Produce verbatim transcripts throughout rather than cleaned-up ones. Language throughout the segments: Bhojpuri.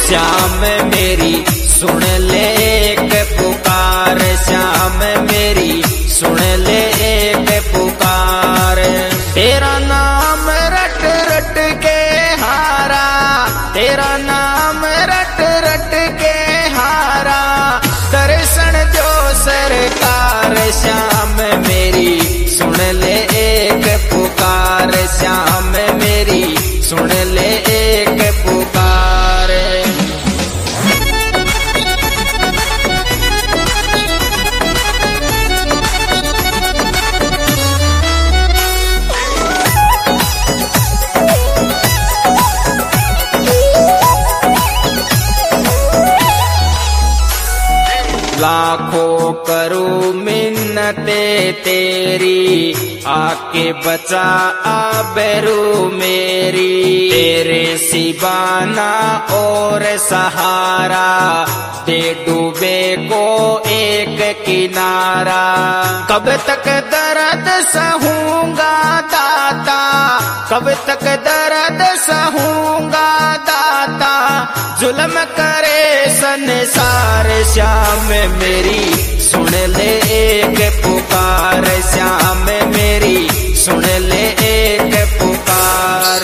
श्याम मेरी सुन ले एक पुकार, श्याम मेरी सुन ले एक पुकार। तेरा नाम रट रट के हारा, तेरा नाम रट रट के हारा, दर्शन जो सरकार। श्याम मेरी सुन ले एक पुकार, श्याम मेरी सुन ले एक पुकार। लाखों करूं मिन्नते तेरी, आके बचा आबरू मेरी। तेरे सिवाना और सहारा, दे डूबे को एक किनारा। कब तक दर्द सहूंगा दाता, कब तक दर्द सहूंगा दाता, जुल्म करे संसार। श्याम मेरी सुन ले एक पुकार, श्याम मेरी सुन ले एक पुकार।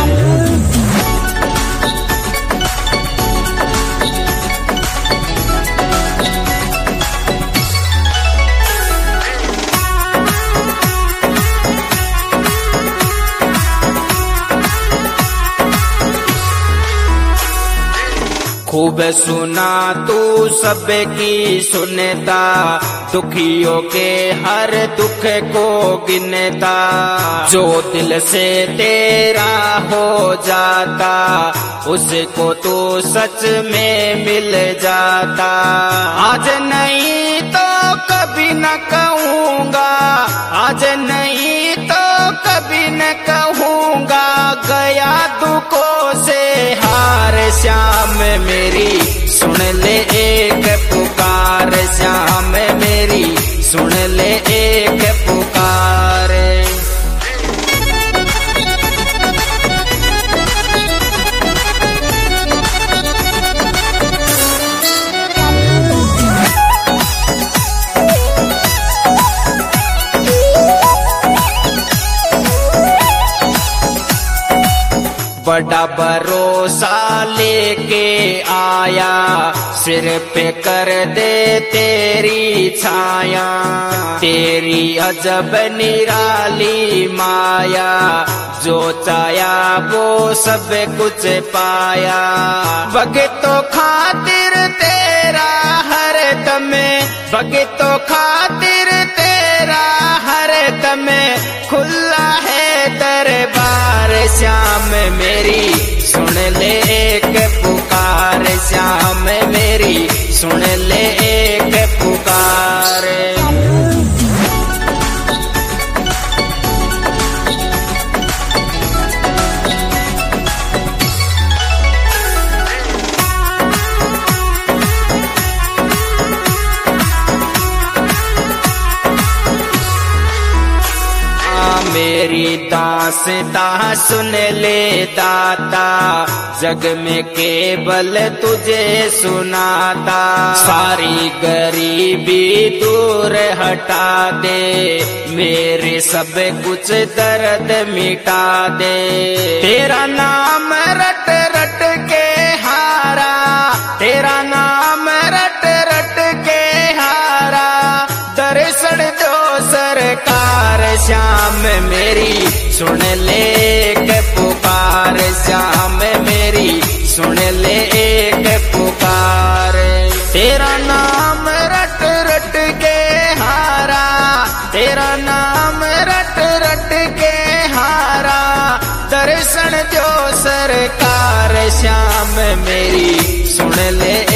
खूब सुना तू सबकी सुनता, दुखियों के हर दुख को गिनता। जो दिल से तेरा हो जाता, उसको तू सच में मिल जाता। आज नहीं तो कभी न कहूँगा, आज नहीं तो कभी न कहूँगा, गया दुखों से हार। श्याम मेरी सुन ले एक पुकार, श्याम मेरी सुन ले एक पुकार। बड़ा भरोसा लेके आया, सिर पे कर दे तेरी छाया। तेरी अजब निराली माया, जो चाया वो सब कुछ पाया। भगतों खातिर तेरा हर दम, भगतों खातिर तेरा हर दम खुला है दरबार। श्याम मेरी सुन ले एक पुकार, श्याम मेरी सुन ले एक पुकार। मेरी दास्तां सुन ले दाता, जग में केवल तुझे सुनाता। सारी गरीबी दूर हटा दे, मेरे सब कुछ दर्द मिटा दे। तेरा नाम रट रट के हारा, तेरा नाम रट रट के हारा, दर्शन दो सरकार। श्याम मेरी सुन ले एक पुकार, श्याम मेरी सुन ले एक पुकार। तेरा नाम रट रट के हारा, तेरा नाम रट रट के हारा, दर्शन जो सरकार। श्याम मेरी सुन ले